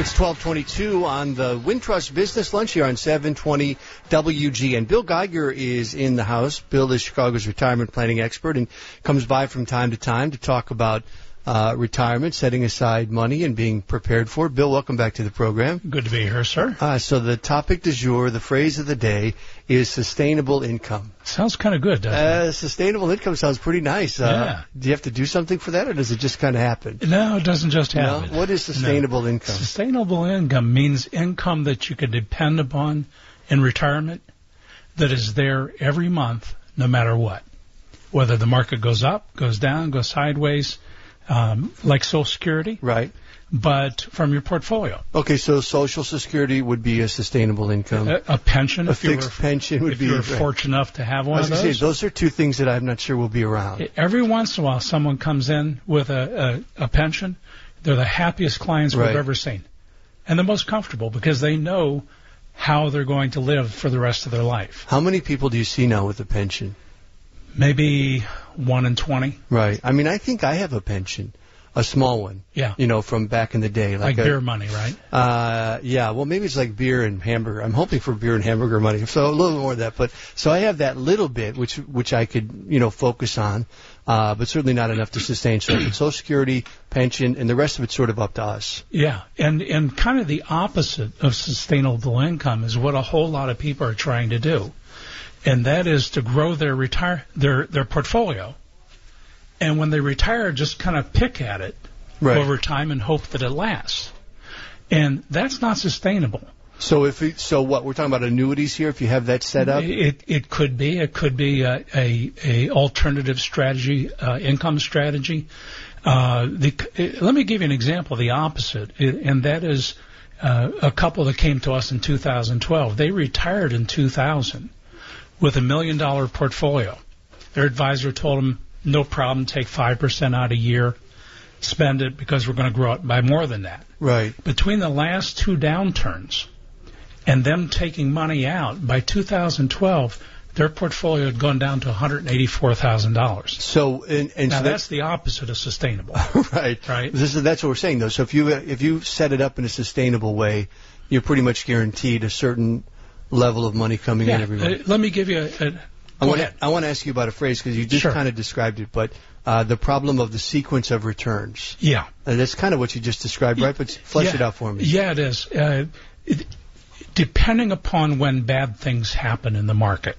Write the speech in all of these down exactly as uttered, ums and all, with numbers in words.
It's twelve twenty-two on the Wintrust Business Lunch here on seven twenty W G. And Bill Geiger is in the house. Bill is Chicago's retirement planning expert and comes by from time to time to talk about uh, retirement, setting aside money, and being prepared for it. Bill, welcome back to the program. Good to be here, sir. Uh, so the topic du jour, the phrase of the day, is sustainable income. Sounds kind of good, doesn't uh, it? Sustainable income sounds pretty nice. Uh, yeah. Do you have to do something for that, or does it just kind of happen? No, it doesn't just happen. No? What is sustainable no. income? Sustainable income means income that you can depend upon in retirement that is there every month, no matter what. Whether the market goes up, goes down, goes sideways, um, like Social Security. Right. But from your portfolio. Okay, so Social Security would be a sustainable income. A, a pension. A if fixed you were, pension would if be. If you right. were fortunate enough to have one I was of gonna those. Say, those are two things that I'm not sure will be around. Every once in a while, someone comes in with a, a, a pension. They're the happiest clients right. we've ever seen. And the most comfortable because they know how they're going to live for the rest of their life. How many people do you see now with a pension? Maybe one in twenty. Right. I mean, I think I have a pension. A small one. Yeah. You know, from back in the day. Like, like a, beer money, right? Uh, yeah. Well, maybe it's like beer and hamburger. I'm hoping for beer and hamburger money. So a little more of that. But so I have that little bit, which which I could, you know, focus on, uh, but certainly not enough to sustain. So Social Security, pension, and the rest of it's sort of up to us. Yeah. And, and kind of the opposite of sustainable income is what a whole lot of people are trying to do. And that is to grow their retire their, their portfolio. And when they retire, just kind of pick at it right. over time and hope that it lasts. And that's not sustainable. So if it, so, what we're talking about annuities here? If you have that set up, it it could be it could be a a, a alternative strategy, uh, income strategy. Uh, the, it, let me give you an example of the opposite, it, and that is uh, a couple that came to us in two thousand twelve. They retired in two thousand with a million dollar portfolio. Their advisor told them, no problem, take five percent out a year, spend it because we're going to grow it by more than that. Right. Between the last two downturns and them taking money out, by two thousand twelve, their portfolio had gone down to one hundred eighty-four thousand dollars. So, and, and now so that's the opposite of sustainable. right. Right. This is, that's what we're saying, though. So if you if you set it up in a sustainable way, you're pretty much guaranteed a certain level of money coming yeah, in every month. Uh, let me give you a... a I want, to, I want to ask you about a phrase because you just sure. kind of described it, but uh, the problem of the sequence of returns. Yeah. Uh, that's kind of what you just described, right? But flesh yeah. it out for me. Yeah, it is. Uh, it, depending upon when bad things happen in the market,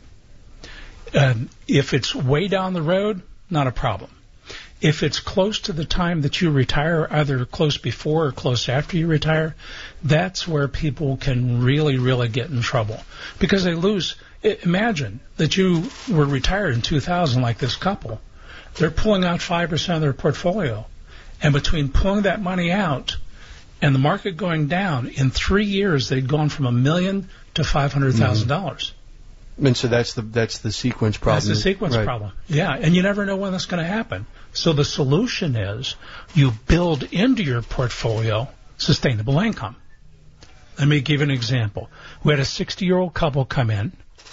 uh, if it's way down the road, not a problem. If it's close to the time that you retire, either close before or close after you retire, that's where people can really, really get in trouble because they lose. Imagine that you were retired in two thousand like this couple. They're pulling out five percent of their portfolio. And between pulling that money out and the market going down, in three years they'd gone from a million to five hundred thousand dollars. Mm-hmm. And so that's the that's the sequence problem. That's the sequence right. problem. Yeah, and you never know when that's going to happen. So the solution is you build into your portfolio sustainable income. Let me give you an example. We had a sixty-year-old couple come in.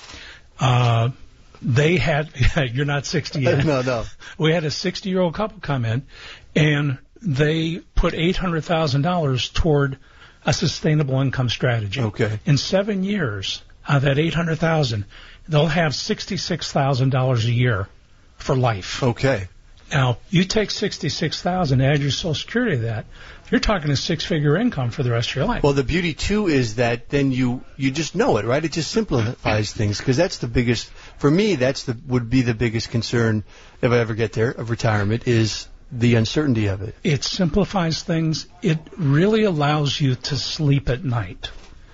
Uh, they had, you're not sixty yet. No, no. We had a sixty-year-old couple come in, and they put eight hundred thousand dollars toward a sustainable income strategy. Okay. In seven years, out of that eight hundred thousand dollars, they'll have sixty-six thousand dollars a year for life. Okay. Now, you take sixty-six thousand dollars, add your Social Security to that, you're talking a six-figure income for the rest of your life. Well, the beauty, too, is that then you, you just know it, right? It just simplifies things because that's the biggest, for me, that's the would be the biggest concern if I ever get there of retirement is the uncertainty of it. It simplifies things. It really allows you to sleep at night.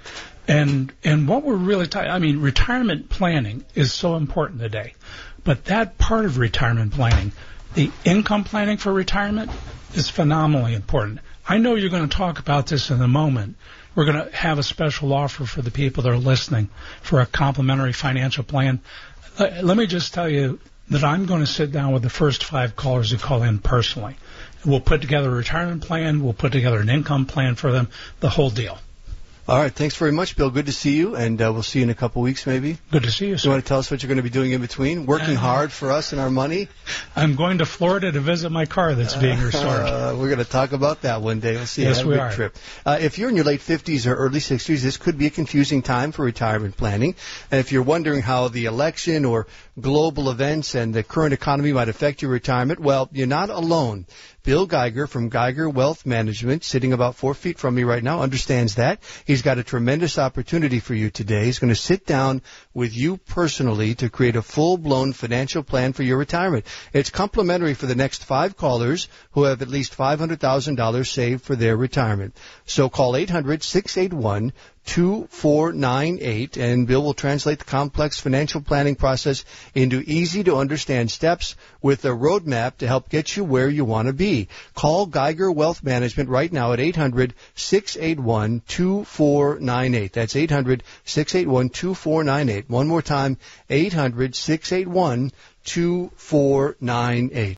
And and what we're really talking, I mean, retirement planning is so important today. But that part of retirement planning, the income planning for retirement, is phenomenally important. I know you're going to talk about this in a moment. We're going to have a special offer for the people that are listening for a complimentary financial plan. Uh, let me just tell you that I'm going to sit down with the first five callers who call in personally. We'll put together a retirement plan. We'll put together an income plan for them, the whole deal. All right. Thanks very much, Bill. Good to see you, and uh, we'll see you in a couple weeks, maybe. Good to see you, sir. You want to tell us what you're going to be doing in between? Working uh, hard for us and our money? I'm going to Florida to visit my car that's being restored. Uh, we're going to talk about that one day. We'll see. Yes, Have a we good are. Trip. Uh, if you're in your late fifties or early sixties, this could be a confusing time for retirement planning. And if you're wondering how the election or global events and the current economy might affect your retirement, well, you're not alone. Bill Geiger from Geiger Wealth Management, sitting about four feet from me right now, understands that. He's got a tremendous opportunity for you today. He's going to sit down with you personally to create a full-blown financial plan for your retirement. It's complimentary for the next five callers who have at least five hundred thousand dollars saved for their retirement. So call eight hundred, six eight one, two four nine eight, and Bill will translate the complex financial planning process into easy-to-understand steps with a roadmap to help get you where you want to be. Call Geiger Wealth Management right now at eight hundred, six eight one, two four nine eight. That's eight hundred, six eight one, two four nine eight. One more time, eight hundred, six eight one, two four nine eight.